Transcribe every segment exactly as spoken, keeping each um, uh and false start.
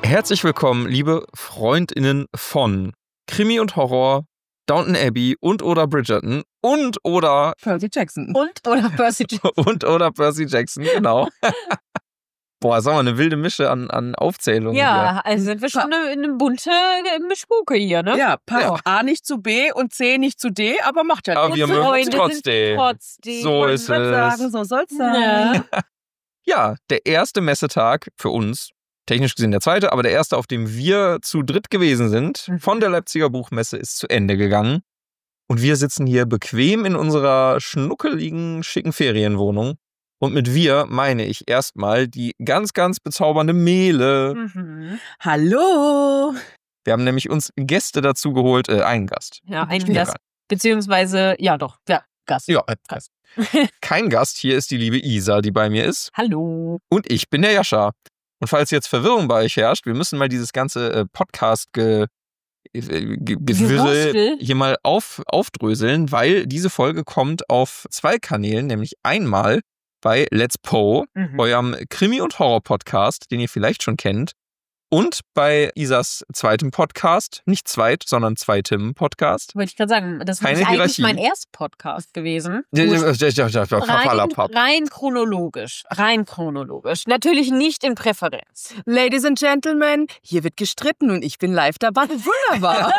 Herzlich willkommen, liebe FreundInnen von Krimi und Horror, Downton Abbey und oder Bridgerton und oder Percy Jackson. Und oder Percy Jackson. und oder Percy Jackson, genau. Boah, sagen wir, eine wilde Mische an, an Aufzählungen Ja, hier. also sind wir schon eine, eine bunte Mischbuke hier, ne? Ja, passt Ja. A nicht zu B und C nicht zu D, aber macht ja Aber nichts. wir mögen es Freunde trotzdem. sind trotzdem. So Ich ist würd sagen, es. so soll's sein. Ja. Ja, der erste Messetag für uns, technisch gesehen der zweite, aber der erste, auf dem wir zu dritt gewesen sind, Mhm. von der Leipziger Buchmesse ist zu Ende gegangen. Und wir sitzen hier bequem in unserer schnuckeligen, schicken Ferienwohnung. Und mit wir meine ich erstmal die ganz, ganz bezaubernde Mele. Mhm. Hallo. Wir haben nämlich uns Gäste dazu geholt, äh, einen Gast. Ja, ein Ja. Gast. Beziehungsweise, ja doch, ja, Gast. Ja, äh, Gast. Kein Gast, hier ist die liebe Isa, die bei mir ist. Hallo. Und ich bin der Jascha. Und falls jetzt Verwirrung bei euch herrscht, wir müssen mal dieses ganze äh, Podcast-Ge äh, Ge Gewirre Gewurstel. hier mal auf, aufdröseln, weil diese Folge kommt auf zwei Kanälen, nämlich einmal bei Let's Po, Mhm. eurem Krimi- und Horror-Podcast, den ihr vielleicht schon kennt, und bei Isas zweitem Podcast, nicht zweit, sondern zweitem Podcast. Wollte ich gerade sagen, das Keine ist eigentlich Hierarchie. mein erster Podcast gewesen. Rein, Rein, rein chronologisch. Rein chronologisch. Natürlich nicht in Präferenz. Ladies and Gentlemen, hier wird gestritten und ich bin live dabei. Wunderbar.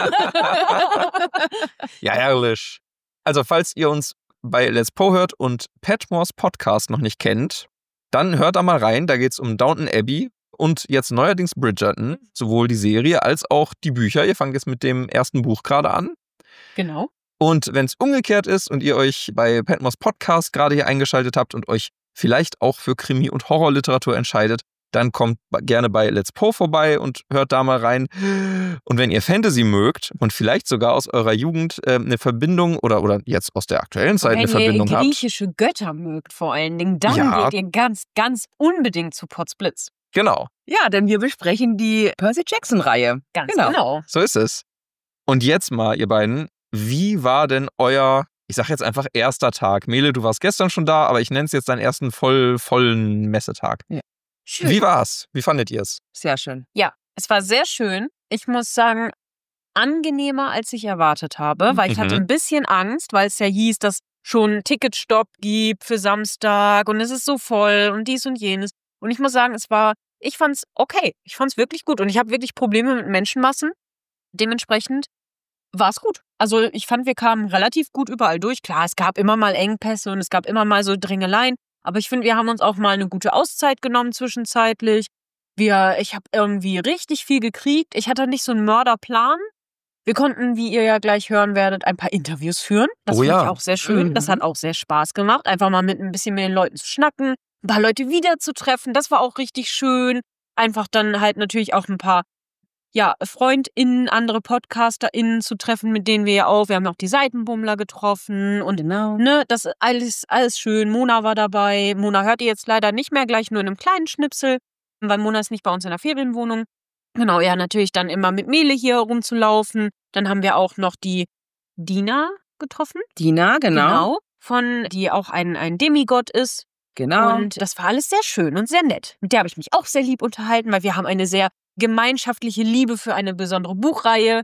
Ja, herrlich. Also, falls ihr uns bei Let's Po hört und Patmores Podcast noch nicht kennt, dann hört da mal rein. Da geht es um Downton Abbey und jetzt neuerdings Bridgerton. Sowohl die Serie als auch die Bücher. Ihr fangt jetzt mit dem ersten Buch gerade an. Genau. Und wenn es umgekehrt ist und ihr euch bei Patmores Podcast gerade hier eingeschaltet habt und euch vielleicht auch für Krimi- und Horrorliteratur entscheidet, dann kommt gerne bei Let's Po vorbei und hört da mal rein. Und wenn ihr Fantasy mögt und vielleicht sogar aus eurer Jugend äh, eine Verbindung oder, oder jetzt aus der aktuellen Zeit eine Wenn Verbindung ihr habt. griechische Götter mögt vor allen Dingen, dann Ja. geht ihr ganz, ganz unbedingt zu Potsblitz. Genau, Ja, denn wir besprechen die Percy Jackson-Reihe. Ganz Genau. genau. so ist es. Und jetzt mal, ihr beiden, wie war denn euer, ich sag jetzt einfach erster Tag? Mele, du warst gestern schon da, aber ich nenne es jetzt deinen ersten voll, vollen Messetag. Schön. Wie war's? Wie fandet ihr es? Sehr schön. Ja, es war sehr schön. Ich muss sagen, angenehmer, als ich erwartet habe, weil ich Mhm. hatte ein bisschen Angst, weil es ja hieß, dass schon Ticketstopp gibt für Samstag und es ist so voll und dies und jenes. Und ich muss sagen, es war, ich fand's okay. Ich fand's wirklich gut und ich habe wirklich Probleme mit Menschenmassen. Dementsprechend war es gut. Also ich fand, wir kamen relativ gut überall durch. Klar, es gab immer mal Engpässe und es gab immer mal so Drängeleien. Aber ich finde, wir haben uns auch mal eine gute Auszeit genommen zwischenzeitlich. Wir, ich habe irgendwie richtig viel gekriegt. Ich hatte nicht so einen Mörderplan. Wir konnten, wie ihr ja gleich hören werdet, ein paar Interviews führen. Das Oh fand ja. ich auch sehr schön. Mhm. Das hat auch sehr Spaß gemacht. Einfach mal mit ein bisschen mit den Leuten zu schnacken, ein paar Leute wiederzutreffen. Das war auch richtig schön. Einfach dann halt natürlich auch ein paar ja, FreundInnen, andere PodcasterInnen zu treffen, mit denen wir ja auch, wir haben ja auch die Seitenbummler getroffen und Genau. ne, das ist alles, alles schön. Mona war dabei. Mona hört ihr jetzt leider nicht mehr, gleich nur in einem kleinen Schnipsel, weil Mona ist nicht bei uns in der Ferienwohnung. Genau, ja, natürlich dann immer mit Mele hier rumzulaufen. Dann haben wir auch noch die Dina getroffen. Dina, genau. Von, die auch ein, ein Demigott ist. Genau. Und das war alles sehr schön und sehr nett. Mit der habe ich mich auch sehr lieb unterhalten, weil wir haben eine sehr gemeinschaftliche Liebe für eine besondere Buchreihe.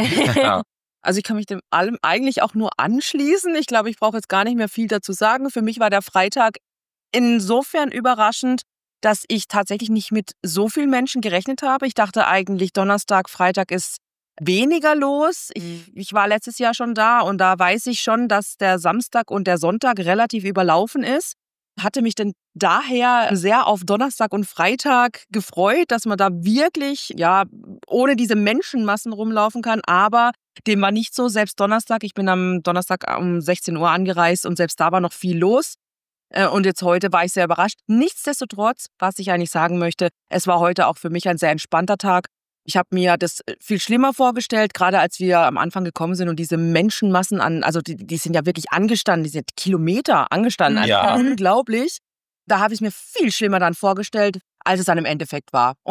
Ja. Also ich kann mich dem allem eigentlich auch nur anschließen. Ich glaube, ich brauche jetzt gar nicht mehr viel dazu sagen. Für mich war der Freitag insofern überraschend, dass ich tatsächlich nicht mit so vielen Menschen gerechnet habe. Ich dachte eigentlich, Donnerstag, Freitag ist weniger los. Ich, ich war letztes Jahr schon da und da weiß ich schon, dass der Samstag und der Sonntag relativ überlaufen ist. Hatte mich denn daher sehr auf Donnerstag und Freitag gefreut, dass man da wirklich, ja, ohne diese Menschenmassen rumlaufen kann. Aber dem war nicht so. Selbst Donnerstag, ich bin am Donnerstag um sechzehn Uhr angereist und selbst da war noch viel los. Und jetzt heute war ich sehr überrascht. Nichtsdestotrotz, was ich eigentlich sagen möchte, es war heute auch für mich ein sehr entspannter Tag. Ich habe mir das viel schlimmer vorgestellt, gerade als wir am Anfang gekommen sind und diese Menschenmassen an, also die, die sind ja wirklich angestanden, die sind Kilometer angestanden, Ja. also unglaublich. Da habe ich es mir viel schlimmer dann vorgestellt, als es dann im Endeffekt war. Und Ja.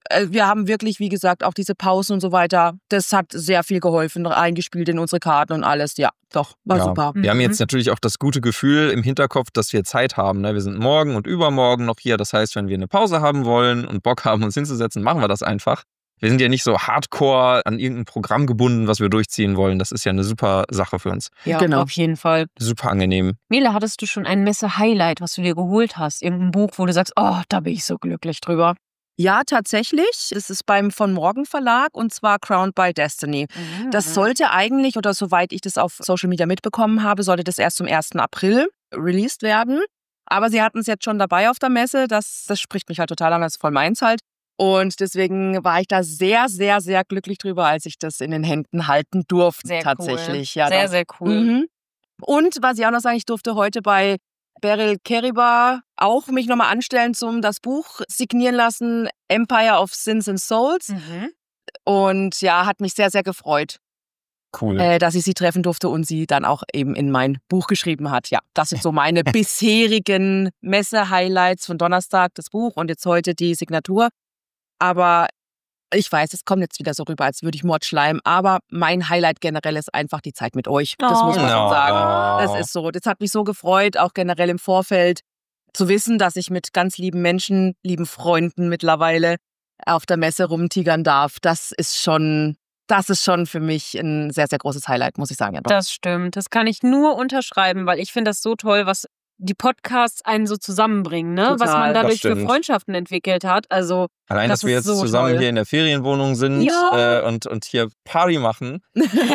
äh, wir haben wirklich, wie gesagt, auch diese Pausen und so weiter, das hat sehr viel geholfen, eingespielt in unsere Karten und alles. Ja, doch, war Ja. super. Wir haben Mhm. jetzt natürlich auch das gute Gefühl im Hinterkopf, dass wir Zeit haben. Ne? Wir sind morgen und übermorgen noch hier. Das heißt, wenn wir eine Pause haben wollen und Bock haben, uns hinzusetzen, machen wir das einfach. Wir sind ja nicht so hardcore an irgendein Programm gebunden, was wir durchziehen wollen. Das ist ja eine super Sache für uns. Ja, Genau. auf jeden Fall. Super angenehm. Mele, hattest du schon ein Messe-Highlight, was du dir geholt hast? Irgendein Buch, wo du sagst, oh, da bin ich so glücklich drüber. Ja, tatsächlich. Es ist beim Von Morgen Verlag und zwar Crowned by Destiny. Das sollte eigentlich, oder soweit ich das auf Social Media mitbekommen habe, sollte das erst zum ersten April released werden. Aber sie hatten es jetzt schon dabei auf der Messe. Das, das spricht mich halt total an, das ist voll meins halt. Und deswegen war ich da sehr, sehr, sehr glücklich drüber, als ich das in den Händen halten durfte. Sehr tatsächlich. cool. Ja, sehr, das, sehr cool. Mhm. Und was ich auch noch sagen, ich durfte heute bei Beryl Keriba auch mich nochmal anstellen zum das Buch signieren lassen, Empire of Sins and Souls. Mhm. Und ja, hat mich sehr, sehr gefreut, Cool. äh, dass ich sie treffen durfte und sie dann auch eben in mein Buch geschrieben hat. Ja, das sind so meine bisherigen Messe-Highlights von Donnerstag, das Buch und jetzt heute die Signatur. Aber ich weiß, es kommt jetzt wieder so rüber, als würde ich Mord schleimen. Aber mein Highlight generell ist einfach die Zeit mit euch. Das Oh. muss man schon No. sagen. Das ist so. Das hat mich so gefreut, auch generell im Vorfeld zu wissen, dass ich mit ganz lieben Menschen, lieben Freunden mittlerweile auf der Messe rumtigern darf. Das ist schon, das ist schon für mich ein sehr, sehr großes Highlight, muss ich sagen. Das stimmt. Das kann ich nur unterschreiben, weil ich finde das so toll, was die Podcasts einen so zusammenbringen, ne? Total. Was man Das dadurch für stimmt. Freundschaften entwickelt hat. Also Allein, das dass wir ist jetzt so zusammen toll. hier in der Ferienwohnung sind Ja. äh, und, und hier Party machen.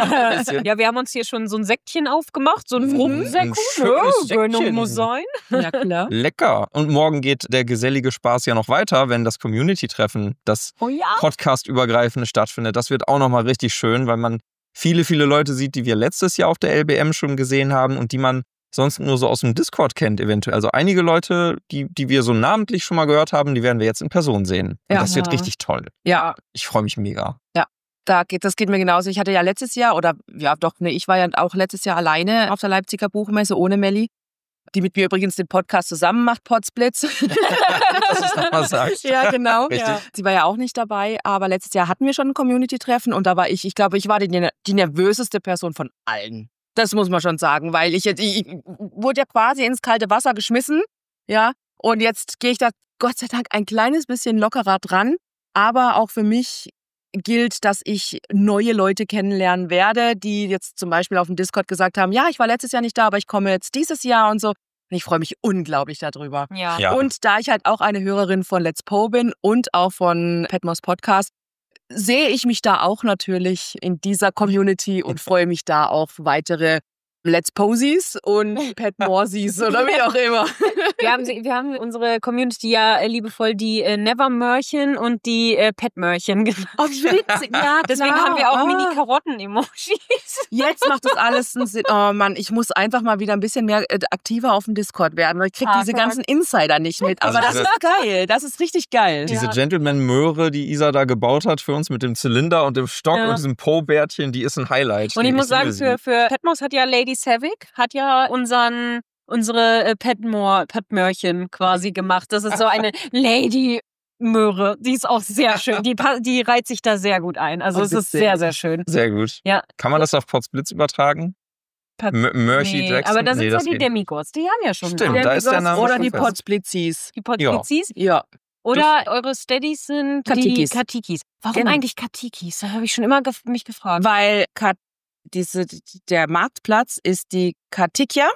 ja, wir haben uns hier schon so ein Säckchen aufgemacht, so ein Mhm. Fruchtsäckchen. Ein schönes Ja, Gönnung Säckchen. muss sein. Ja, klar. Lecker. Und morgen geht der gesellige Spaß ja noch weiter, wenn das Community-Treffen, das Oh ja. Podcast-übergreifende stattfindet. Das wird auch nochmal richtig schön, weil man viele, viele Leute sieht, die wir letztes Jahr auf der L B M schon gesehen haben und die man sonst nur so aus dem Discord kennt eventuell. Also einige Leute, die, die wir so namentlich schon mal gehört haben, die werden wir jetzt in Person sehen. Und Ja. das wird Ja. richtig toll. Ja, Ich freue mich mega. da geht, das geht mir genauso. Ich hatte ja letztes Jahr, oder ja doch, ne, ich war ja auch letztes Jahr alleine auf der Leipziger Buchmesse ohne Melli, die mit mir übrigens den Podcast zusammen macht, Podsblitz. Dass du es nochmal sagst. Ja, genau. Richtig. Ja. Sie war ja auch nicht dabei, aber letztes Jahr hatten wir schon ein Community-Treffen und da war ich, ich glaube, ich war die, die nervöseste Person von allen. Das muss man schon sagen, weil ich jetzt, ich, ich wurde ja quasi ins kalte Wasser geschmissen, ja, und jetzt gehe ich da Gott sei Dank ein kleines bisschen lockerer dran, aber auch für mich gilt, dass ich neue Leute kennenlernen werde, die jetzt zum Beispiel auf dem Discord gesagt haben, ja, ich war letztes Jahr nicht da, aber ich komme jetzt dieses Jahr und so. Und ich freue mich unglaublich darüber. Ja. Ja. Und da ich halt auch eine Hörerin von Let's Po bin und auch von Petmos Podcast, sehe ich mich da auch natürlich in dieser Community und freue mich da auf weitere Let's Posies und Petmorsies oder wie auch immer. Wir haben, sie- wir haben unsere Community ja äh, liebevoll die äh, Never-Mörchen und die äh, Pet-Mörchen genannt. Oh, witzig. Ja, Deswegen klar. haben wir auch Ah. Mini-Karotten-Emojis. Jetzt macht das alles einen Sinn. Oh Mann, ich muss einfach mal wieder ein bisschen mehr äh, aktiver auf dem Discord werden, weil ich kriege Ah, diese Tag. ganzen Insider nicht mit. Aber Also das ist geil. Das ist richtig geil. Diese Ja. Gentleman-Möhre, die Isa da gebaut hat für uns mit dem Zylinder und dem Stock Ja. und diesem Po-Bärtchen, die ist ein Highlight. Und ich muss sagen, liebe sie. für, für Petmos hat ja Lady Savick, hat ja unseren, unsere äh, Petmore, Petmörchen quasi gemacht. Das ist so eine Lady Möhre. Die ist auch sehr schön. Die, pa- die reiht sich da sehr gut ein. Also Oh, es ist witzig. sehr, sehr schön. Sehr gut. Ja. Kann man das auf Potsblitz übertragen? Pat- M- Mercy Nee, Jackson? aber da sind Nee, ja das die geht. Demigods. Die haben ja schon Stimmt, einen da ist der Namen. Name Oder schon die fest. Podsblitzis. Die Podpizis. Ja. Oder eure Steadies sind Katikis. die Katikis. Warum Genau. eigentlich Katikis? Da habe ich schon immer gef mich gefragt. Weil Kat diese, der Marktplatz ist die Katikja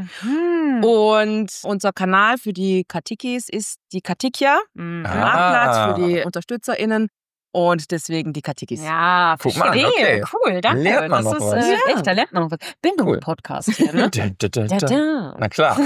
Mhm. und unser Kanal für die Katikis ist die Katikja. Mhm. Der Ah. Marktplatz für die UnterstützerInnen und deswegen die Katikis. Ja, Guck mal an, verstehe. okay. Cool, danke. Lernt man das noch ist was. äh, Ja. echt, da lernt man noch was. Bildungspodcast hier, ne? Da, da, da, Da, da. da. Na klar.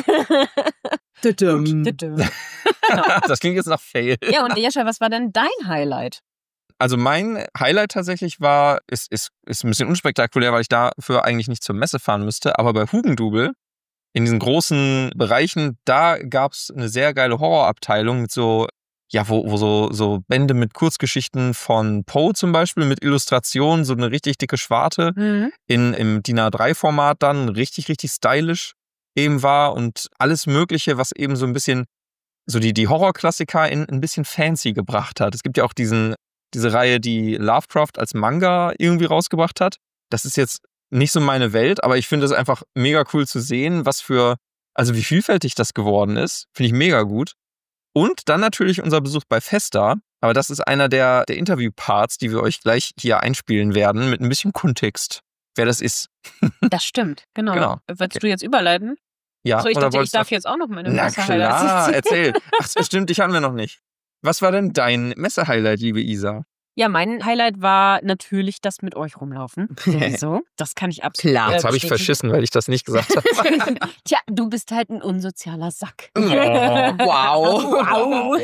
Tudum. Da, da. Das klingt jetzt nach Fail. Ja, und Jascha, was war denn dein Highlight? Also mein Highlight tatsächlich war, ist, ist, ist ein bisschen unspektakulär, weil ich dafür eigentlich nicht zur Messe fahren müsste, aber bei Hugendubel, in diesen großen Bereichen, da gab es eine sehr geile Horrorabteilung mit so, ja, wo, wo so, so Bände mit Kurzgeschichten von Poe zum Beispiel, mit Illustrationen, so eine richtig dicke Schwarte, in, im D I N A drei Format dann, richtig, richtig stylisch eben war und alles Mögliche, was eben so ein bisschen so die, die Horrorklassiker in ein bisschen fancy gebracht hat. Es gibt ja auch diesen, diese Reihe, die Lovecraft als Manga irgendwie rausgebracht hat. Das ist jetzt nicht so meine Welt, aber ich finde es einfach mega cool zu sehen, was für, also wie vielfältig das geworden ist. Finde ich mega gut. Und dann natürlich unser Besuch bei Festa. Aber das ist einer der, der Interview-Parts, die wir euch gleich hier einspielen werden, mit ein bisschen Kontext, wer das ist. Das stimmt, genau. Genau. Willst Okay. du jetzt überleiten? Ja, So, ich oder dachte, ich wolltest darf du- jetzt auch noch meine Na Messer-Highlights klar, erzählen. erzähl. Ach, so, stimmt, dich haben wir noch nicht. Was war denn dein Messe-Highlight, liebe Isa? Ja, mein Highlight war natürlich das mit euch rumlaufen. Sowieso. Das kann ich absolut Klar. äh, Jetzt habe ich bestätigen. verschissen, weil ich das nicht gesagt habe. Tja, du bist halt ein unsozialer Sack. Oh, wow. Wow.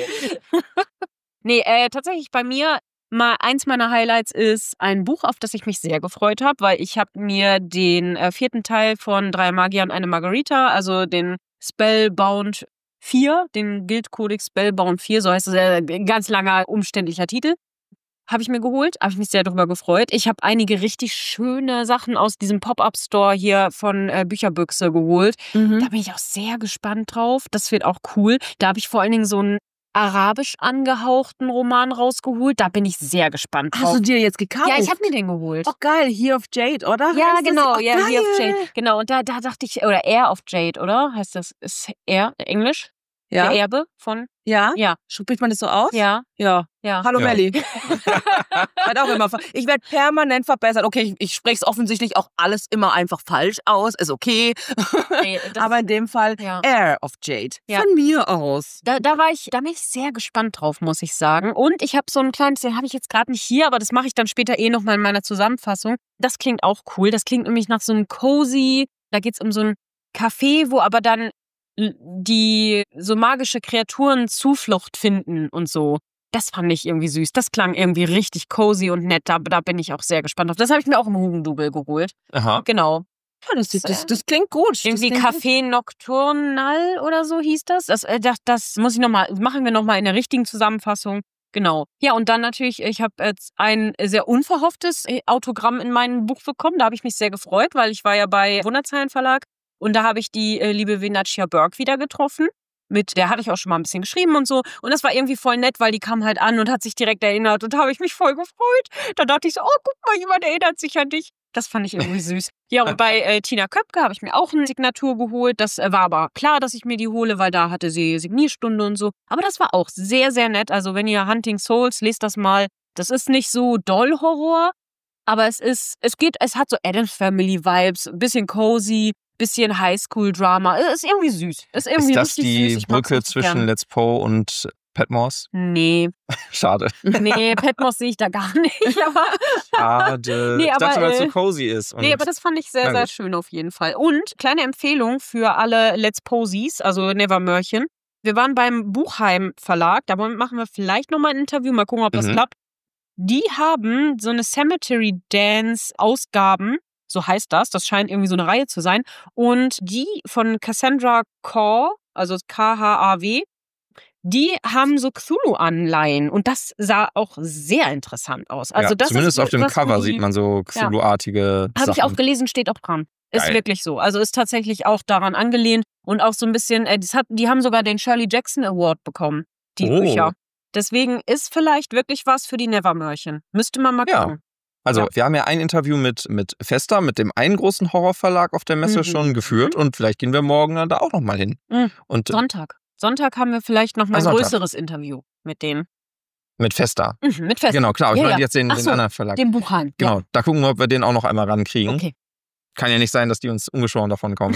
Nee, äh, tatsächlich bei mir mal eins meiner Highlights ist ein Buch, auf das ich mich sehr gefreut habe, weil ich habe mir den äh, vierten Teil von Drei Magier und eine Margarita, also den Spellbound vier, den Guildkodex Spellbound vier, so heißt es, äh, ein ganz langer, umständlicher Titel, habe ich mir geholt, habe ich mich sehr darüber gefreut. Ich habe einige richtig schöne Sachen aus diesem Pop-Up-Store hier von äh, Bücherbüchse geholt. Mhm. Da bin ich auch sehr gespannt drauf. Das wird auch cool. Da habe ich vor allen Dingen so einen arabisch angehauchten Roman rausgeholt. Da bin ich sehr gespannt drauf. Hast du dir jetzt gekauft? Ja, ich habe mir den geholt. Oh, geil. Here of Jade, oder? Ja, Heißt das? genau, Oh, ja, geil. Here of Jade. Genau, und da, da dachte ich, oder Air of Jade, oder? Heißt das, ist Air Englisch? Ja, Der Erbe von? ja. Ja, Spricht man das so aus? ja, Ja. ja. Hallo Ja. Melli. Werd auch immer ver- ich werde permanent verbessert. Okay, ich, ich spreche es offensichtlich auch alles immer einfach falsch aus. Ist okay. Nee, das- Aber in dem Fall Ja. Air of Jade. Ja. Von mir aus. Da, da war ich, da bin ich sehr gespannt drauf, muss ich sagen. Und ich habe so ein kleines, den habe ich jetzt gerade nicht hier, aber das mache ich dann später eh nochmal in meiner Zusammenfassung. Das klingt auch cool. Das klingt nämlich nach so einem cozy, da geht es um so ein Café, wo aber dann l- die so magische Kreaturen Zuflucht finden und so. Das fand ich irgendwie süß. Das klang irgendwie richtig cozy und nett. Da, da bin ich auch sehr gespannt drauf. Das habe ich mir auch im Hugendubel geholt. Aha. Genau. Ja, das, das, das klingt gut. Das Irgendwie klingt gut. Café Nocturnal oder so hieß das. Das, äh, das, das muss ich noch mal, machen wir nochmal in der richtigen Zusammenfassung. Genau. Ja, und dann natürlich, ich habe jetzt ein sehr unverhofftes äh, Autogramm in meinem Buch bekommen. Da habe ich mich sehr gefreut, weil ich war ja bei Wunderzeilen Verlag und da habe ich die äh, liebe Venatia Burke wieder getroffen. Mit der hatte ich auch schon mal ein bisschen geschrieben und so. Und das war irgendwie voll nett, weil die kam halt an und hat sich direkt erinnert. Und da habe ich mich voll gefreut. Da dachte ich so, oh, guck mal, jemand erinnert sich an dich. Das fand ich irgendwie süß. Ja, und bei äh, Tina Köpke habe ich mir auch eine Signatur geholt. Das äh, war aber klar, dass ich mir die hole, weil da hatte sie Signierstunde und so. Aber das war auch sehr, sehr nett. Also wenn ihr Hunting Souls, lest das mal. Das ist nicht so doll Horror, aber es ist, es geht, es hat so Addams Family Vibes, ein bisschen cozy, bisschen Highschool-Drama. Es ist irgendwie süß. Es ist irgendwie Ist das richtig die süß. Ich mag's Brücke richtig zwischen gern. Let's Poe und Patmos? Nee, Schade. nee, Patmos sehe ich da gar nicht. Aber Schade. Nee, ich aber, dachte, weil es so äh, cozy ist. Und nee, aber das fand ich sehr, Na sehr gut. schön auf jeden Fall. Und kleine Empfehlung für alle Let's Posies, also Nevermörchen. Wir waren beim Buchheim Verlag, da machen wir vielleicht nochmal ein Interview, mal gucken, ob das Mhm. klappt. Die haben so eine Cemetery Dance Ausgaben, so heißt das, das scheint irgendwie so eine Reihe zu sein. Und die von Cassandra Kaw, also K H A W, die haben so Cthulhu-Anleihen und das sah auch sehr interessant aus. Also ja, das zumindest ist auf dem was, wo Cover die- sieht man so Cthulhu-artige Habe ich auch Sachen. gelesen, steht auch dran. Ist Geil. wirklich so. Also ist tatsächlich auch daran angelehnt und auch so ein bisschen, äh, das hat, die haben sogar den Shirley Jackson Award bekommen, die Oh. Bücher. Deswegen ist vielleicht wirklich was für die Nevermörchen. Müsste man mal Ja. gucken. Also, Ja. wir haben ja ein Interview mit, mit Festa, mit dem einen großen Horrorverlag auf der Messe Mhm. schon geführt und vielleicht gehen wir morgen dann da auch nochmal hin. Mhm. Und Sonntag. Sonntag haben wir vielleicht noch mal Ah, ein Sonntag. größeres Interview mit denen. mit Festa. Mhm, mit Fest. Genau, klar. Ich Ja, meine ja. jetzt den, Ach den so, anderen Verlag. Dem Buchheim. Genau, da gucken wir, ob wir den auch noch einmal rankriegen. Ja. Okay. Kann ja nicht sein, dass die uns ungeschoren davon kommen.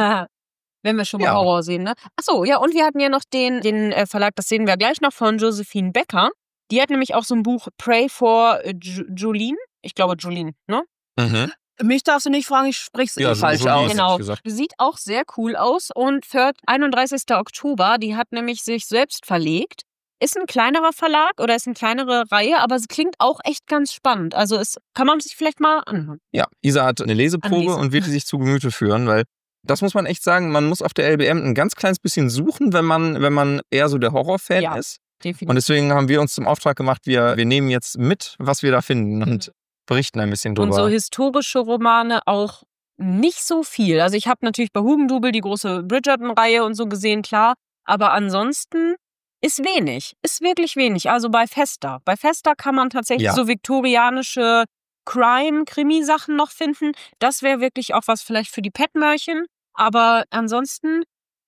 Wenn wir schon mal Ja. Horror sehen, ne? Achso, ja, und wir hatten ja noch den, den äh, Verlag, das sehen wir gleich noch, von Josephine Becker. Die hat nämlich auch so ein Buch Pray for äh, Ju- Jolene. Ich glaube Jolene, ne? mhm. Mich darfst du nicht fragen, ich sprich's Ja, eh so- falsch so aus. liest. Genau. ich gesagt. Sieht auch sehr cool aus. Und für einunddreißigsten Oktober, die hat nämlich sich selbst verlegt. Ist ein kleinerer Verlag oder ist eine kleinere Reihe, aber es klingt auch echt ganz spannend. Also es kann man sich vielleicht mal anhören. Ja, Isa hat eine Leseprobe Anlesen. und wird die sich zu Gemüte führen, weil das muss man echt sagen, man muss auf der L B M ein ganz kleines bisschen suchen, wenn man, wenn man eher so der Horrorfan Ja. ist. Definitiv. Und deswegen haben wir uns zum Auftrag gemacht, wir, wir nehmen jetzt mit, was wir da finden und berichten ein bisschen drüber. Und so historische Romane auch nicht so viel. Also ich habe natürlich bei Hugendubel die große Bridgerton-Reihe und so gesehen, klar. Aber ansonsten ist wenig, ist wirklich wenig. Also bei Festa. Bei Festa kann man tatsächlich Ja. so viktorianische Crime-Krimi-Sachen noch finden. Das wäre wirklich auch was vielleicht für die Pet-Mörchen. Aber ansonsten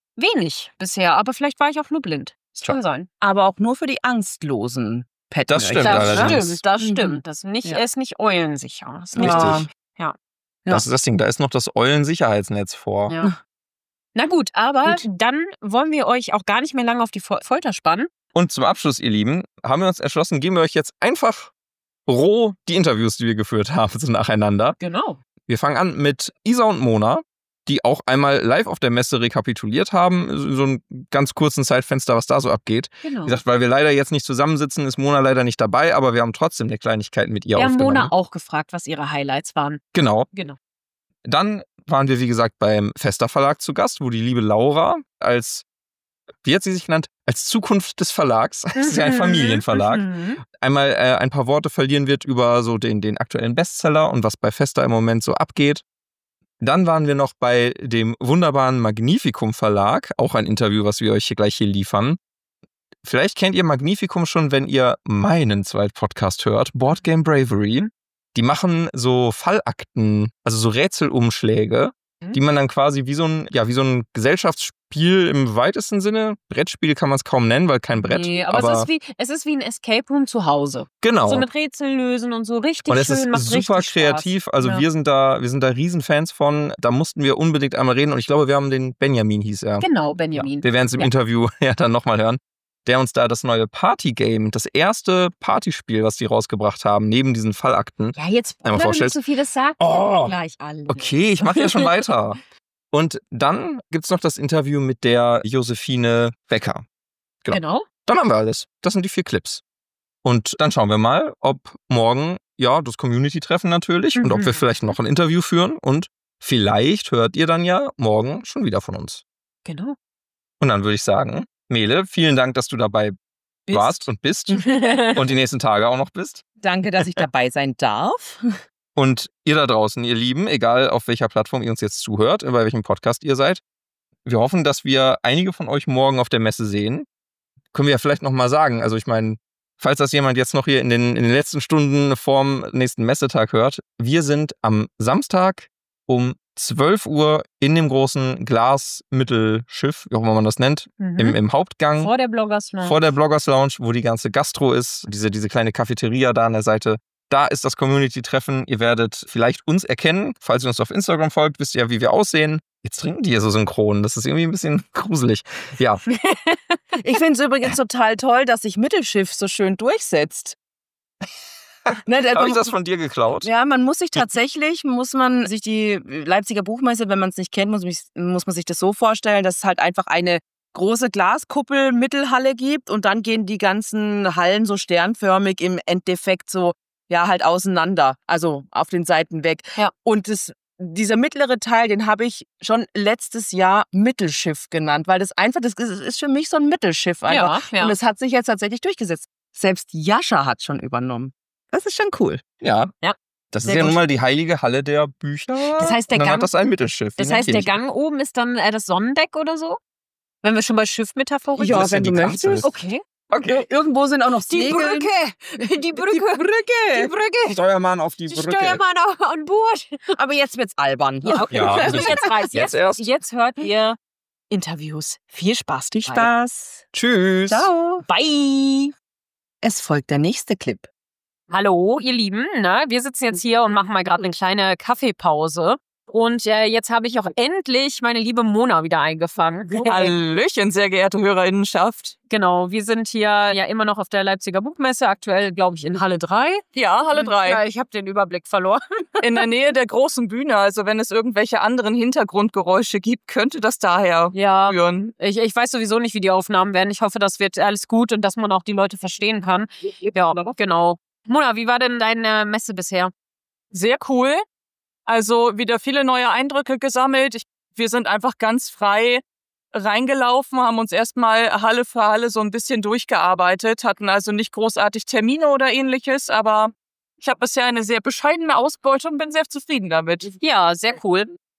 wenig bisher. Aber vielleicht war ich auch nur blind. Das Tja. kann sein. Aber auch nur für die angstlosen Pet. Das stimmt Das allerdings. stimmt, das Mhm. stimmt. Das nicht, Ja. er ist nicht eulensicher. Das ist nicht Richtig. Ja. Ja. Ja. Das ist das Ding, da ist noch das Eulen-Sicherheitsnetz vor. Ja. Na gut, aber Gut. dann wollen wir euch auch gar nicht mehr lange auf die Fol- Folter spannen. Und zum Abschluss, ihr Lieben, haben wir uns entschlossen, geben wir euch jetzt einfach roh die Interviews, die wir geführt haben, so nacheinander. Genau. Wir fangen an mit Isa und Mona, die auch einmal live auf der Messe rekapituliert haben, so so einen ganz kurzen Zeitfenster, was da so abgeht. genau. Wie gesagt, weil wir leider jetzt nicht zusammensitzen, ist Mona leider nicht dabei, aber wir haben trotzdem eine Kleinigkeit mit ihr Wir haben aufgenommen. Mona auch gefragt, was ihre Highlights waren. Genau. Genau. Dann waren wir, wie gesagt, beim Festa Verlag zu Gast, wo die liebe Laura als, wie hat sie sich genannt? Als Zukunft des Verlags, es ist ja ein Familienverlag, Mhm. einmal äh, ein paar Worte verlieren wird über so den, den aktuellen Bestseller und was bei Festa im Moment so abgeht. Dann waren wir noch bei dem wunderbaren Magnificum Verlag, auch ein Interview, was wir euch hier gleich hier liefern. Vielleicht kennt ihr Magnificum schon, wenn ihr meinen zweiten Podcast hört, Board Game Bravery. Die machen so Fallakten, also so Rätselumschläge, Mhm. die man dann quasi wie so ein, ja, wie so ein Gesellschaftsspiel im weitesten Sinne, Brettspiel kann man es kaum nennen, weil kein Brett, Nee, aber, aber, es, ist wie, es ist wie ein Escape Room zu Hause. genau. So mit Rätseln lösen und so richtig Und es schön, ist macht super richtig kreativ. Spaß. Also Ja. wir sind da, wir sind da Riesenfans von. Da mussten wir unbedingt einmal reden. Und ich glaube, wir haben den Benjamin, hieß er. Genau, Ja, Benjamin. wir werden es im Ja. Interview ja dann nochmal hören. Der uns da das neue Partygame, das erste Partyspiel, was die rausgebracht haben, neben diesen Fallakten. Ja, jetzt Einmal nicht vorstellst. so viel, das sagt Oh. ihr gleich alle. Okay, ich mache ja schon weiter. Und dann gibt es noch das Interview mit der Josephine Becker. Genau. Genau. Dann haben wir alles. Das sind die vier Clips. Und dann schauen wir mal, ob morgen, ja, das Community-Treffen natürlich und ob Mhm. wir vielleicht noch ein Interview führen. Und vielleicht hört ihr dann ja morgen schon wieder von uns. Genau. Und dann würde ich sagen, Mele, vielen Dank, dass du dabei Bist. warst und bist und die nächsten Tage auch noch bist. Danke, dass ich dabei sein darf. Und ihr da draußen, ihr Lieben, egal auf welcher Plattform ihr uns jetzt zuhört, bei welchem Podcast ihr seid, wir hoffen, dass wir einige von euch morgen auf der Messe sehen. Können wir ja vielleicht noch mal sagen, also ich meine, falls das jemand jetzt noch hier in den, in den letzten Stunden vorm nächsten Messetag hört, wir sind am Samstag um zwölf Uhr in dem großen Glasmittelschiff, wie auch immer man das nennt, Mhm. im, im Hauptgang Vor der Bloggers Lounge. vor der Bloggers Lounge, wo die ganze Gastro ist, diese, diese kleine Cafeteria da an der Seite. Da ist das Community-Treffen. Ihr werdet vielleicht uns erkennen. Falls ihr uns auf Instagram folgt, wisst ihr ja, wie wir aussehen. Jetzt trinken die hier so synchron. Das ist irgendwie ein bisschen gruselig. Ja, Ich finde es übrigens total toll, dass sich Mittelschiff so schön durchsetzt. Ne, da- habe ich das von dir geklaut? Ja, man muss sich tatsächlich, muss man sich die Leipziger Buchmesse, wenn man es nicht kennt, muss, mich, muss man sich das so vorstellen, dass es halt einfach eine große Glaskuppel, Mittelhalle gibt und dann gehen die ganzen Hallen so sternförmig im Endeffekt so, ja, halt auseinander, also auf den Seiten weg. Ja. Und das, dieser mittlere Teil, den habe ich schon letztes Jahr Mittelschiff genannt, weil das einfach, das ist, ist für mich so ein Mittelschiff einfach. Ja, ja. Und es hat sich jetzt tatsächlich durchgesetzt. Selbst Jascha hat schon übernommen. Das ist schon cool. Ja. Ja. Das ist Sehr ja nun gut. mal die heilige Halle der Bücher. Das heißt, der Und dann Gang- hat das ein Mittelschiff. Das wie heißt, der nennt ihr Gang oben ist dann äh, das Sonnendeck oder so? Wenn wir schon bei Schiffmetaphoriken Ja, das ist ja wenn die du Kanzel. möchtest. Okay. Okay. Irgendwo sind auch noch Die Segel. Brücke. Die Brücke. Die Brücke. Die Brücke. Steuermann auf die Die Brücke. Steuermann auch an Bord. Aber jetzt wird's albern. Ja, okay. Ja, Also jetzt- jetzt reißt. jetzt Jetzt, erst. jetzt hört ihr Interviews. Viel Spaß. Viel dabei. Spaß. Tschüss. Ciao. Bye. Es folgt der nächste Clip. Hallo, ihr Lieben. Na, wir sitzen jetzt hier und machen mal gerade eine kleine Kaffeepause. Und äh, jetzt habe ich auch endlich meine liebe Mona wieder eingefangen. Hallöchen, sehr geehrte Hörerinnenschaft. Genau, wir sind hier ja immer noch auf der Leipziger Buchmesse, aktuell glaube ich in Halle drei. Ja, Halle drei. Ja, ich habe den Überblick verloren. In der Nähe der großen Bühne. Also wenn es irgendwelche anderen Hintergrundgeräusche gibt, könnte das daher Ja, rühren. ich, ich weiß sowieso nicht, wie die Aufnahmen werden. Ich hoffe, das wird alles gut und dass man auch die Leute verstehen kann. Ja, genau. Mona, wie war denn deine Messe bisher? Sehr cool. Also wieder viele neue Eindrücke gesammelt. Ich, wir sind einfach ganz frei reingelaufen, haben uns erstmal Halle für Halle so ein bisschen durchgearbeitet, hatten also nicht großartig Termine oder ähnliches, aber ich habe bisher eine sehr bescheidene Ausbeute und bin sehr zufrieden damit. Ja, sehr cool.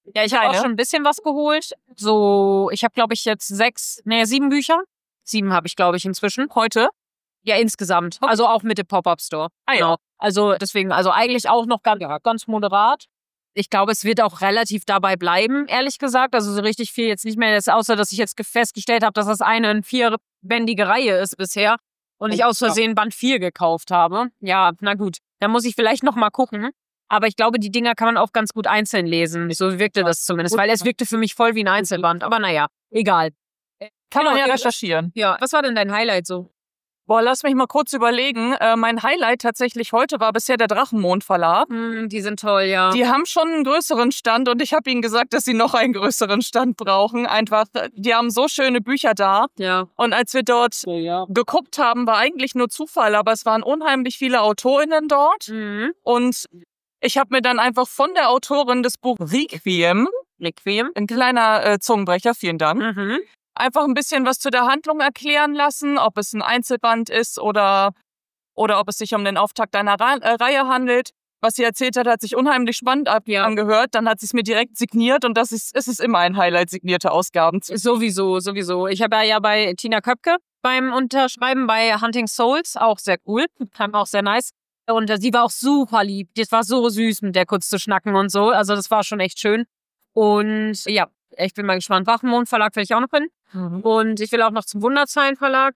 Ja, ich habe auch Keine? schon ein bisschen was geholt. So, ich habe, glaube ich, jetzt sechs, nee, sieben Bücher. Sieben habe ich, glaube ich, inzwischen. Heute? Ja, insgesamt. Also auch mit dem Pop-Up-Store. Ah ja. Genau. Also deswegen, also eigentlich auch noch ganz, ja, ganz moderat. Ich glaube, es wird auch relativ dabei bleiben, ehrlich gesagt. Also so richtig viel jetzt nicht mehr, jetzt, außer dass ich jetzt festgestellt habe, dass das eine vierbändige Reihe ist bisher und ich aus Versehen Band vier gekauft habe. Ja, na gut. Da muss ich vielleicht noch mal gucken. Aber ich glaube, die Dinger kann man auch ganz gut einzeln lesen. So wirkte das zumindest, weil es wirkte für mich voll wie ein Einzelband. Aber naja, egal. Kann man ja Genau. recherchieren. Ja, was war denn dein Highlight so? Boah, lass mich mal kurz überlegen. Äh, mein Highlight tatsächlich heute war bisher der Drachenmond Verlag. Hm, die sind toll, ja. Die haben schon einen größeren Stand und ich habe ihnen gesagt, dass sie noch einen größeren Stand brauchen. Einfach, die haben so schöne Bücher da. ja. Und als wir dort ja. geguckt haben, war eigentlich nur Zufall, aber es waren unheimlich viele AutorInnen dort. Mhm. Und ich habe mir dann einfach von der Autorin des Buches Requiem, Requiem. ein kleiner äh, Zungenbrecher, vielen Dank, Mhm. einfach ein bisschen was zu der Handlung erklären lassen, ob es ein Einzelband ist oder, oder ob es sich um den Auftakt einer Ra äh, Reihe handelt. Was sie erzählt hat, hat sich unheimlich spannend ab Ja. angehört. Dann hat sie es mir direkt signiert und das ist, es ist immer ein Highlight, signierte Ausgaben zu. Sowieso, sowieso. Ich habe ja bei Tina Köpke beim Unterschreiben bei Hunting Souls, auch sehr cool, kam auch sehr nice. Und äh, sie war auch super lieb. Das war so süß, mit der kurz zu schnacken und so. Also das war schon echt schön. Und ja, ich bin mal gespannt. Wachenmond Verlag will ich auch noch hin. Mhm. Und ich will auch noch zum Wunderzeichen Verlag.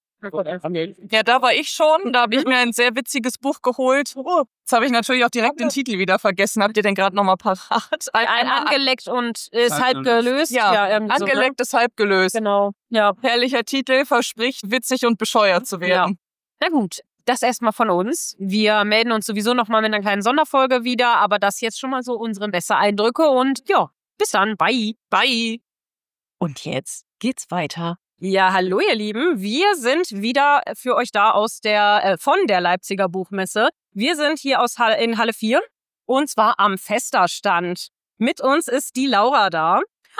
Ja, da war ich schon. Da habe ich mir ein sehr witziges Buch geholt. Oh, jetzt habe ich natürlich auch direkt den Titel wieder vergessen. Habt ihr denn gerade nochmal parat? Ein, ein angeleckt und ist halb gelöst. Ja, irgendwie so, ne? angeleckt ist halb gelöst. Genau. Ja. Herrlicher Titel, verspricht witzig und bescheuert zu werden. Na gut, das erstmal von uns. Wir melden uns sowieso nochmal mit einer kleinen Sonderfolge wieder, aber das jetzt schon mal so unsere beste Eindrücke und ja, bis dann. Bye. Bye. Und jetzt geht's weiter. Ja, hallo ihr Lieben. Wir sind wieder für euch da aus der, äh, von der Leipziger Buchmesse. Wir sind hier aus Halle, in Halle vier und zwar am Festa-Stand. Mit uns ist die Laura da.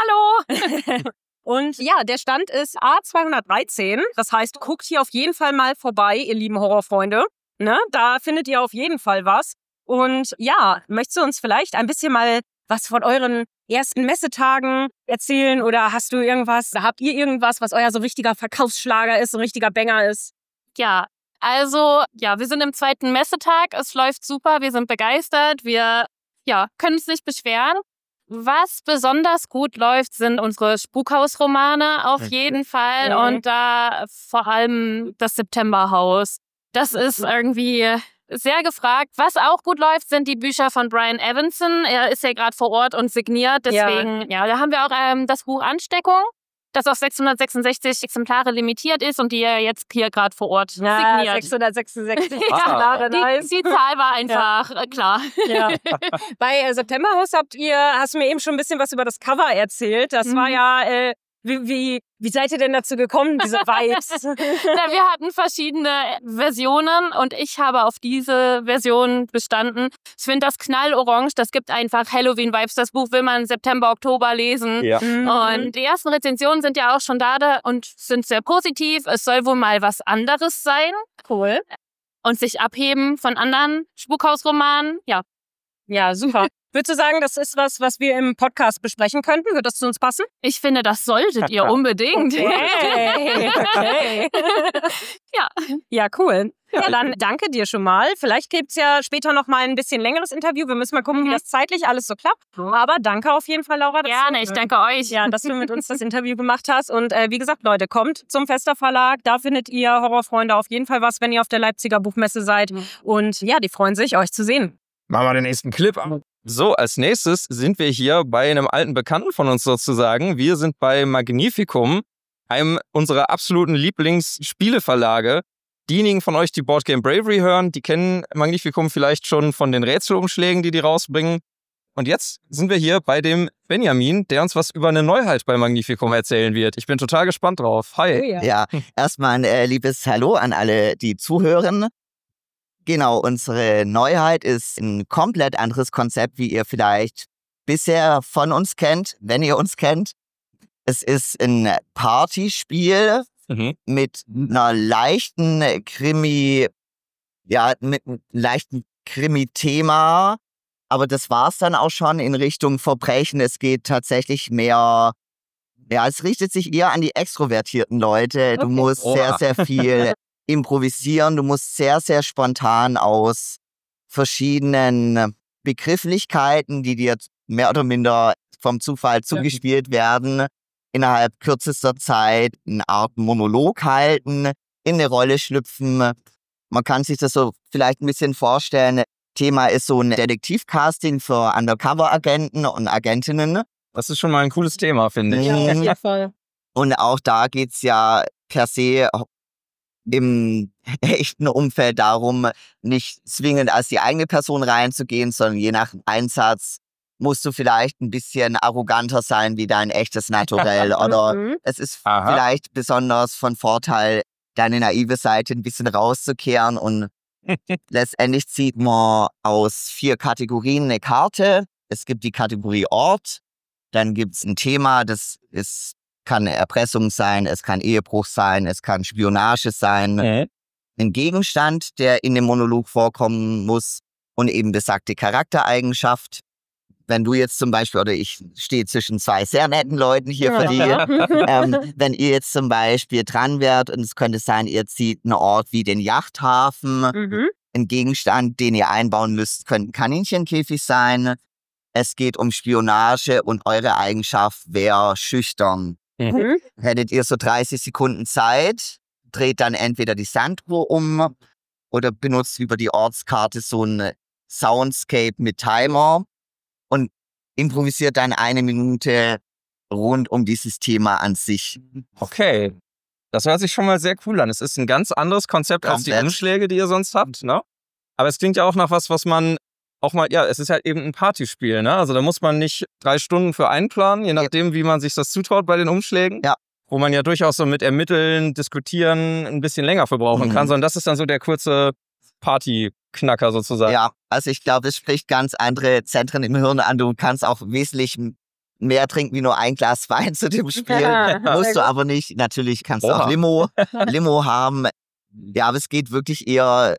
Hallo! Und ja, der Stand ist A zweihundertdreizehn. Das heißt, guckt hier auf jeden Fall mal vorbei, ihr lieben Horrorfreunde. Ne? Da findet ihr auf jeden Fall was. Und ja, möchtest du uns vielleicht ein bisschen mal was von euren ersten Messetagen erzählen? Oder hast du irgendwas, habt ihr irgendwas, was euer so richtiger Verkaufsschlager ist, so ein richtiger Banger ist? Ja, also, ja, wir sind im zweiten Messetag. Es läuft super. Wir sind begeistert. Wir, ja, können uns nicht beschweren. Was besonders gut läuft, sind unsere Spukhausromane auf jeden Fall. Mhm. Und da vor allem das Septemberhaus. Das ist irgendwie sehr gefragt. Was auch gut läuft, sind die Bücher von Brian Evanson. Er ist ja gerade vor Ort und signiert. Deswegen, ja, da haben wir auch ähm, das Buch Ansteckung, das auf sechshundertsechsundsechzig Exemplare limitiert ist und die er jetzt hier gerade vor Ort Ja, signiert. sechshundertsechsundsechzig Ah. Exemplare, Die, nice. die Zahl war einfach äh, klar. Ja. Bei äh, Septemberhaus habt ihr, hast du mir eben schon ein bisschen was über das Cover erzählt. Das Mhm. war ja, äh, wie, wie, wie seid ihr denn dazu gekommen, diese Vibes? Na, wir hatten verschiedene Versionen und ich habe auf diese Version bestanden. Ich finde das knallorange, das gibt einfach Halloween-Vibes. Das Buch will man September, Oktober lesen. Ja. Und die ersten Rezensionen sind ja auch schon da da und sind sehr positiv. Es soll wohl mal was anderes sein Cool. und sich abheben von anderen Spukhausromanen. Ja, Ja, super. Würdest du sagen, das ist was, was wir im Podcast besprechen könnten? Wird das zu uns passen? ich finde, das solltet ihr unbedingt. Okay. Okay. Ja. Ja, cool. Ja, dann danke dir schon mal. Vielleicht gibt's ja später noch mal ein bisschen längeres Interview. Wir müssen mal gucken, wie Mhm. das zeitlich alles so klappt. Aber danke auf jeden Fall, Laura. dass Gerne, du- ich danke euch. Ja, dass du mit uns das Interview gemacht hast. Und äh, wie gesagt, Leute, kommt zum Fester Verlag. Da findet ihr Horrorfreunde auf jeden Fall was, wenn ihr auf der Leipziger Buchmesse seid. Und ja, die freuen sich, euch zu sehen. Machen wir den nächsten Clip an. So, als nächstes sind wir hier bei einem alten Bekannten von uns sozusagen. Wir sind bei Magnificum, einem unserer absoluten Lieblingsspieleverlage. Diejenigen von euch, die Boardgame Bravery hören, die kennen Magnificum vielleicht schon von den Rätselumschlägen, die die rausbringen. Und jetzt sind wir hier bei dem Benjamin, der uns was über eine Neuheit bei Magnificum erzählen wird. Ich bin total gespannt drauf. Hi. Ja, erstmal ein äh, liebes Hallo an alle, die zuhören. Genau, unsere Neuheit ist ein komplett anderes Konzept, wie ihr vielleicht bisher von uns kennt, wenn ihr uns kennt. Es ist ein Partyspiel Mhm. mit einer leichten Krimi, ja, mit einem leichten Krimi-Thema. Aber das war's dann auch schon in Richtung Verbrechen. Es geht tatsächlich mehr, ja, es richtet sich eher an die extrovertierten Leute. Du Okay. musst sehr, sehr viel improvisieren. Du musst sehr, sehr spontan aus verschiedenen Begrifflichkeiten, die dir mehr oder minder vom Zufall zugespielt werden, innerhalb kürzester Zeit eine Art Monolog halten, in eine Rolle schlüpfen. Man kann sich das so vielleicht ein bisschen vorstellen. Thema ist so ein Detektivcasting für Undercover-Agenten und Agentinnen. Das ist schon mal ein cooles Thema, finde ich. Ja, auf Mhm. jeden Fall. Und auch da geht's ja per se im echten Umfeld darum, nicht zwingend als die eigene Person reinzugehen, sondern je nach Einsatz musst du vielleicht ein bisschen arroganter sein wie dein echtes Naturell. Oder Mhm. es ist Aha. vielleicht besonders von Vorteil, deine naive Seite ein bisschen rauszukehren. Und letztendlich zieht man aus vier Kategorien eine Karte. Es gibt die Kategorie Ort, dann gibt's ein Thema, das ist, kann Erpressung sein, es kann Ehebruch sein, es kann Spionage sein, Mhm. ein Gegenstand, der in dem Monolog vorkommen muss und eben besagte Charaktereigenschaft. Wenn du jetzt zum Beispiel, oder ich stehe zwischen zwei sehr netten Leuten hier für die, ähm, wenn ihr jetzt zum Beispiel dran wärt und es könnte sein, ihr zieht einen Ort wie den Yachthafen, Mhm. ein Gegenstand, den ihr einbauen müsst, könnte ein Kaninchenkäfig sein. Es geht um Spionage und eure Eigenschaft wäre schüchtern. Mhm. Hättet ihr so dreißig Sekunden Zeit, dreht dann entweder die Sanduhr um oder benutzt über die Ortskarte so ein Soundscape mit Timer und improvisiert dann eine Minute rund um dieses Thema an sich. Okay. Das hört sich schon mal sehr cool an. Es ist ein ganz anderes Konzept als die Komplett. Umschläge, die ihr sonst habt, ne? Aber es klingt ja auch nach was, was man auch mal, ja, es ist halt eben ein Partyspiel, ne? Also da muss man nicht drei Stunden für einplanen, je nachdem, wie man sich das zutraut bei den Umschlägen. Ja. Wo man ja durchaus so mit Ermitteln, Diskutieren ein bisschen länger verbrauchen Mhm. kann, sondern das ist dann so der kurze Partyknacker sozusagen. Ja, also ich glaube, es spricht ganz andere Zentren im Hirn an. Du kannst auch wesentlich m- mehr trinken wie nur ein Glas Wein zu dem Spiel. Ja, sehr Musst du gut. aber nicht. Natürlich kannst du Oha. auch Limo, Limo haben. Ja, aber es geht wirklich eher,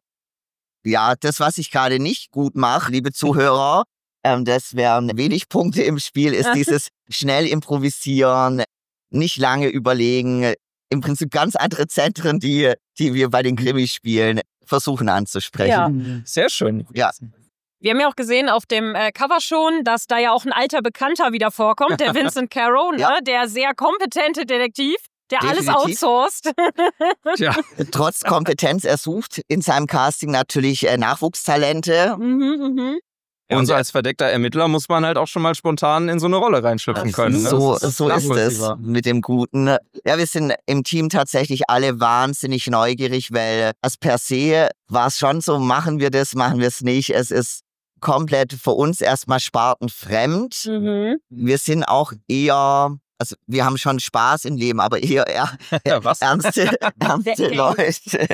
ja, das, was ich gerade nicht gut mache, liebe Zuhörer, ähm, das wären wenig Punkte im Spiel, ist dieses schnell improvisieren, nicht lange überlegen. Im Prinzip ganz andere Zentren, die, die wir bei den Krimispielen versuchen anzusprechen. Ja. Sehr schön. Ja. Wir haben ja auch gesehen auf dem äh, Cover schon, dass da ja auch ein alter Bekannter wieder vorkommt, der Vincent Caro, ne? Ja. Der sehr kompetente Detektiv, der alles Definitiv. outsourced. Tja. Trotz Kompetenz, er sucht in seinem Casting natürlich äh, Nachwuchstalente. mhm, mhm. Und so als verdeckter Ermittler muss man halt auch schon mal spontan in so eine Rolle reinschlüpfen können. Ne? So, Das ist so ist es nachvollziehbar. mit dem Guten. Ja, wir sind im Team tatsächlich alle wahnsinnig neugierig, weil als per se war es schon so, machen wir das, machen wir es nicht. Es ist komplett für uns erstmal spartenfremd. Mhm. Wir sind auch eher, also wir haben schon Spaß im Leben, aber eher, eher Ja, was? ernste, ernste Leute.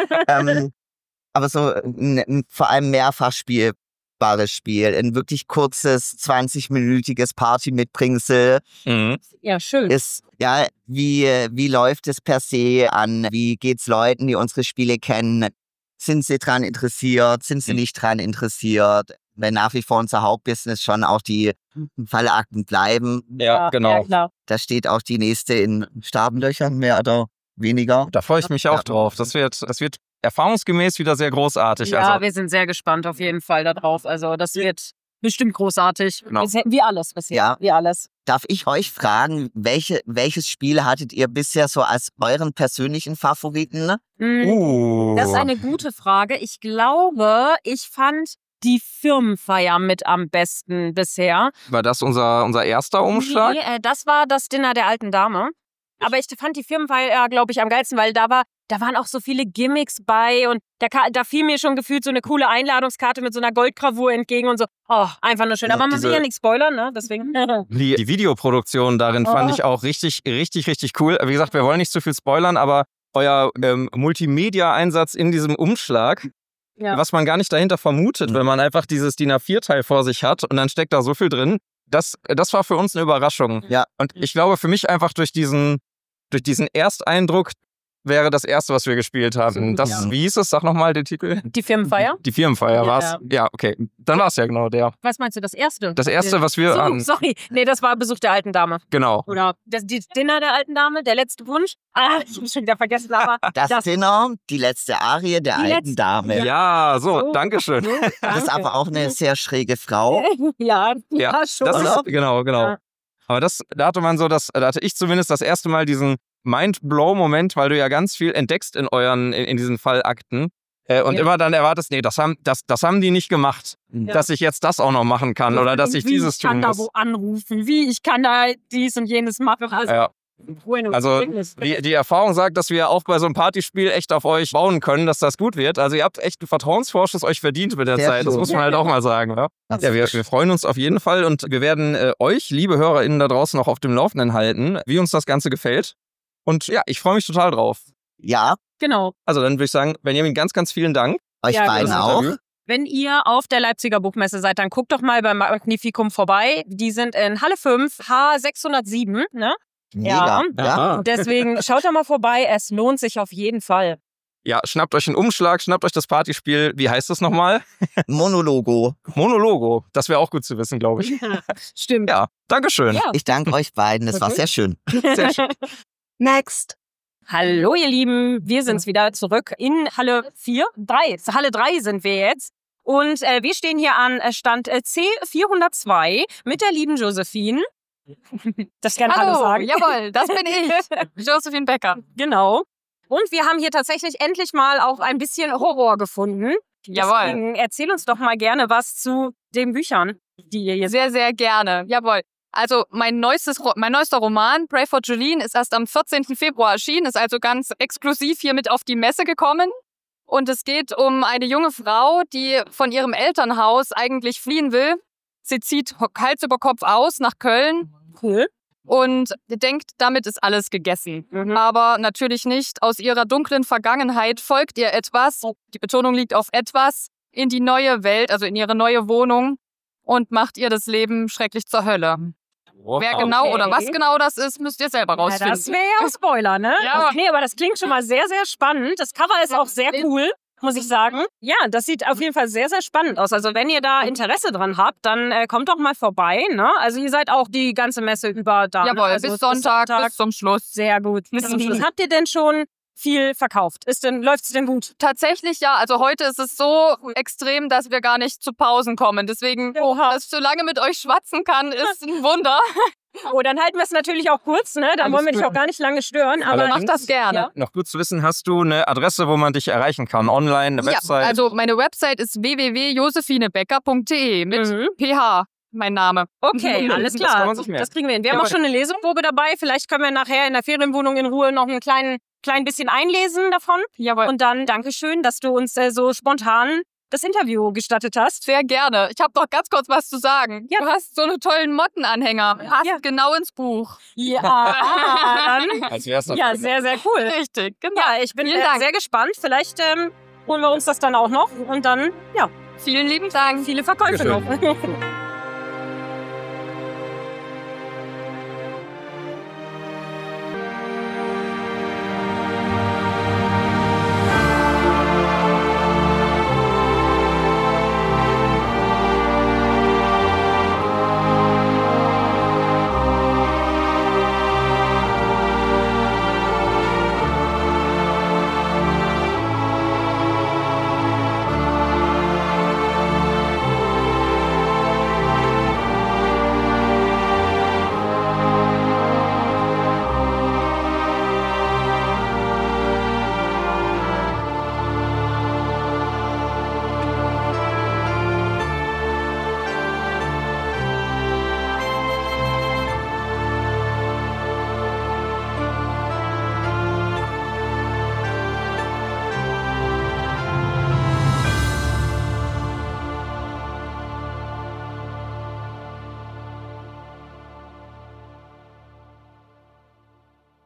ähm, aber so ein, ein, vor allem mehrfach spielbares Spiel, ein wirklich kurzes, zwanzig-minütiges Party-Mitbringsel Mhm. Ja, schön. ist, ja, wie, wie läuft es per se an? Wie geht's Leuten, die unsere Spiele kennen? Sind sie dran interessiert? Sind sie Mhm. nicht dran interessiert? Weil nach wie vor unser Hauptbusiness schon auch die Fallakten bleiben. Ja, genau. Ja, klar. Da steht auch die nächste in Starbenlöchern, mehr oder weniger. Da freue ich mich auch Ja. drauf. Das wird, das wird erfahrungsgemäß wieder sehr großartig. Ja, also, wir sind sehr gespannt auf jeden Fall darauf. Also das wird bestimmt großartig. Genau. Bisher- Wie alles bisher. Ja. Wie alles. Darf ich euch fragen, welche, welches Spiel hattet ihr bisher so als euren persönlichen Favoriten? Mhm. uh. Das ist eine gute Frage. Ich glaube, ich fand die Firmenfeier mit am besten bisher. War das unser, unser erster Umschlag? Nee, äh, das war das Dinner der alten Dame. Aber ich fand die Firmenfeier, glaube ich, am geilsten, weil da war, da waren auch so viele Gimmicks bei und da, ka- da fiel mir schon gefühlt so eine coole Einladungskarte mit so einer Goldgravur entgegen und so. Oh, einfach nur schön. Ja, Aber man will diese- ja nichts spoilern, ne? Deswegen. Die, die Videoproduktion darin fand Oh. ich auch richtig, richtig, richtig cool. Wie gesagt, wir wollen nicht zu viel spoilern, aber euer ähm, Multimedia-Einsatz in diesem Umschlag, Ja. was man gar nicht dahinter vermutet, Mhm. wenn man einfach dieses D I N A vier Teil vor sich hat und dann steckt da so viel drin, das, das war für uns eine Überraschung. Ja. Und ich glaube, für mich einfach durch diesen, durch diesen Ersteindruck wäre das erste, was wir gespielt haben. Das, Ja. wie hieß es? Sag nochmal den Titel. Die Firmenfeier? Die Firmenfeier Ja. war's. Ja, okay. Dann war es ja genau der. Was meinst du, das erste? Das erste, was wir So, an. sorry. Nee, das war Besuch der alten Dame. Genau. Oder das, das Dinner der alten Dame, der letzte Wunsch. Ah, ich hab's schon wieder vergessen, aber Das, das- Dinner, die letzte Arie der Die alten letzte- Dame. Ja, so, So. Dankeschön. Das ist aber auch eine sehr schräge Frau. ja, Ja, ja, schon. Das ist, Oder? genau, genau. Ja. Aber das, da hatte man so, das, da hatte ich zumindest das erste Mal diesen Mind-Blow-Moment, weil du ja ganz viel entdeckst in euren, in, in diesen Fallakten. Äh, und Ja. immer dann erwartest, nee, das haben, das, das haben die nicht gemacht, Ja. dass ich jetzt das auch noch machen kann oder dass ich Wie, dieses ich kann tun da muss. wo anrufen, wie ich kann da dies und jenes machen. Also, Ja. bueno, Also wirklich. die, die Erfahrung sagt, dass wir auch bei so einem Partyspiel echt auf euch bauen können, dass das gut wird. Also ihr habt echt einen Vertrauensvorschuss euch verdient mit der Sehr Zeit. Das schön. muss man halt auch mal sagen. Ja, ja wir, wir freuen uns auf jeden Fall und wir werden äh, euch, liebe HörerInnen da draußen, auch auf dem Laufenden halten, wie uns das Ganze gefällt. Und ja, ich freue mich total drauf. Ja, Genau. Also dann würde ich sagen, Benjamin, ganz, ganz vielen Dank. euch Ja, beiden das auch. Interview. Wenn ihr auf der Leipziger Buchmesse seid, dann guckt doch mal beim Magnificum vorbei. Die sind in Halle fünf, H sechshundertsieben, ne? Mega. Ja. Ja. Und deswegen schaut doch mal vorbei, es lohnt sich auf jeden Fall. Ja, schnappt euch einen Umschlag, schnappt euch das Partyspiel. Wie heißt das nochmal? Monologo. Monologo. Das wäre auch gut zu wissen, glaube ich. Stimmt. Ja, Dankeschön. Ja. Ich danke euch beiden, es war Okay. sehr schön. Sehr schön. Next. Hallo ihr Lieben, wir sind's wieder zurück in Halle vier, drei. Halle drei sind wir jetzt. Und äh, wir stehen hier an äh, Stand äh, C vierhundertzwei mit der lieben Josephine. Das kann Hallo Hallo, sagen. jawohl, das bin ich. Josephine Becker. Genau. Und wir haben hier tatsächlich endlich mal auch ein bisschen Horror gefunden. Jawohl. Deswegen erzähl uns doch mal gerne was zu den Büchern, die ihr hier seht. Sehr, sehr gerne. Jawohl. Also mein neuestes, Ro- mein neuester Roman, Pray for Jolene, ist erst am vierzehnten Februar erschienen, ist also ganz exklusiv hier mit auf die Messe gekommen. Und es geht um eine junge Frau, die von ihrem Elternhaus eigentlich fliehen will. Sie zieht Hals über Kopf aus nach Köln Cool. und denkt, damit ist alles gegessen. Mhm. Aber natürlich nicht. Aus ihrer dunklen Vergangenheit folgt ihr etwas, die Betonung liegt auf etwas, in die neue Welt, also in ihre neue Wohnung und macht ihr das Leben schrecklich zur Hölle. Wer genau Okay. oder was genau das ist, müsst ihr selber Ja, rausfinden. das wäre ja ein Spoiler, ne? Ja. Okay, aber das klingt schon mal sehr, sehr spannend. Das Cover ist auch sehr cool, muss ich sagen. Ja, das sieht auf jeden Fall sehr, sehr spannend aus. Also wenn ihr da Interesse dran habt, dann äh, kommt doch mal vorbei, ne? Also ihr seid auch die ganze Messe über da. ne? Jawohl, Also bis Sonntag, bis zum Schluss. Sehr gut. Bis zum Schluss. Habt ihr denn schon viel verkauft? Ist denn, läuft's denn gut? Tatsächlich ja, also heute ist es so extrem, dass wir gar nicht zu Pausen kommen. Deswegen, Oha. dass ich so lange mit euch schwatzen kann, ist ein Wunder. Oh, dann halten wir es natürlich auch kurz, ne? Dann Alles wollen wir dich gut. auch gar nicht lange stören. Aber Allerdings- Macht das gerne. Ja. Noch gut zu wissen, hast du eine Adresse, wo man dich erreichen kann? Online, eine Ja, Website? also meine Website ist w w w punkt josephinebecker punkt d e mit Mhm. P H, mein Name. Okay, Mhm. alles Das klar. kann man sich merken. Das kriegen wir hin. Wir haben Ja, auch schon eine Leseprobe dabei. Vielleicht können wir nachher in der Ferienwohnung in Ruhe noch ein klein, klein bisschen einlesen davon. Jawohl. Und dann Dankeschön, dass du uns äh, so spontan das Interview gestattet hast. Sehr gerne. Ich habe noch ganz kurz was zu sagen. Ja. Du hast so einen tollen Mottenanhänger. Passt Ja. genau ins Buch. Ja, dann. Als wär's noch Ja, sehr, sehr cool. Richtig, genau. Ja, ich bin Vielen äh, Dank. sehr gespannt. Vielleicht ähm, holen wir uns das dann auch noch und dann, ja, Vielen lieben Dank. viele Verkäufe Dankeschön. noch.